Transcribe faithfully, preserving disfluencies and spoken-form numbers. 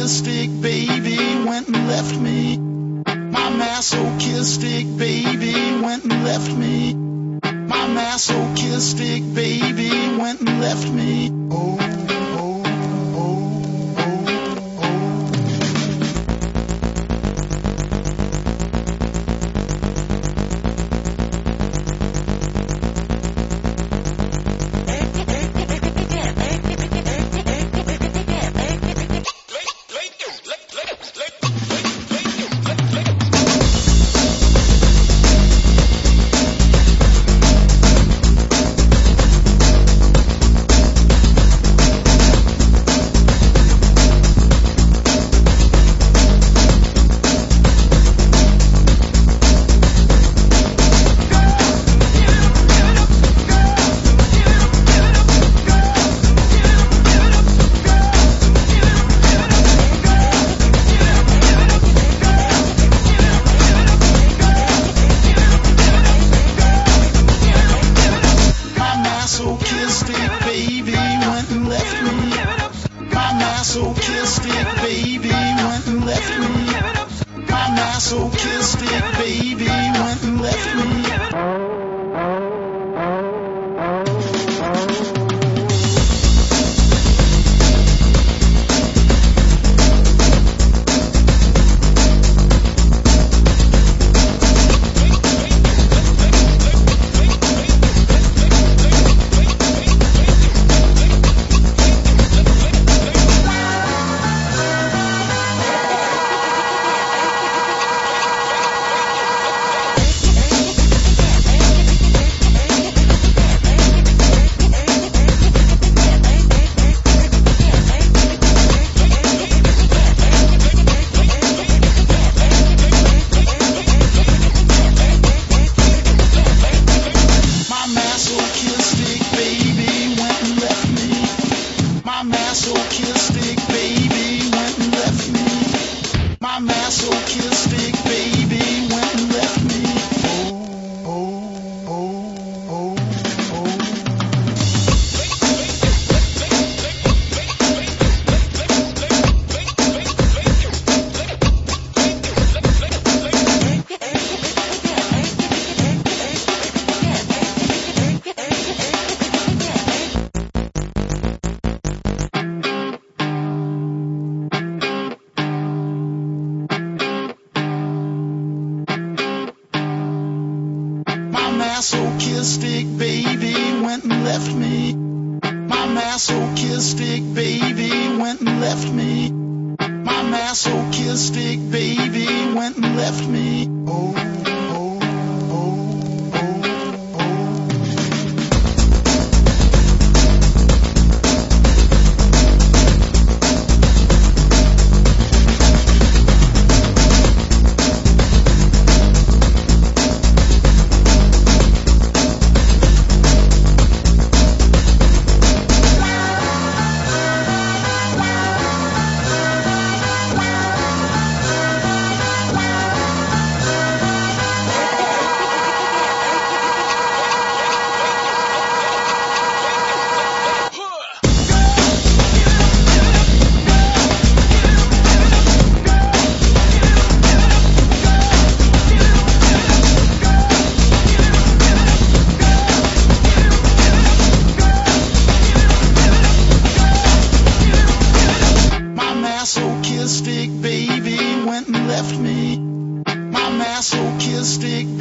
masochistic baby went and left me. My masochistic baby went and left me. My masochistic baby went and left me. Oh, oh, oh, oh, oh. Masochistic baby went and left me. My masochistic baby went and left me. Masochistic baby went and left me. My masochistic baby went and left me. Oh, oh, oh, oh, oh. Masochistic baby went and left me. My masochistic baby went and left me. My masochistic baby went and left me. Oh, oh, oh, oh, oh. Masochistic baby went and left me. My masochistic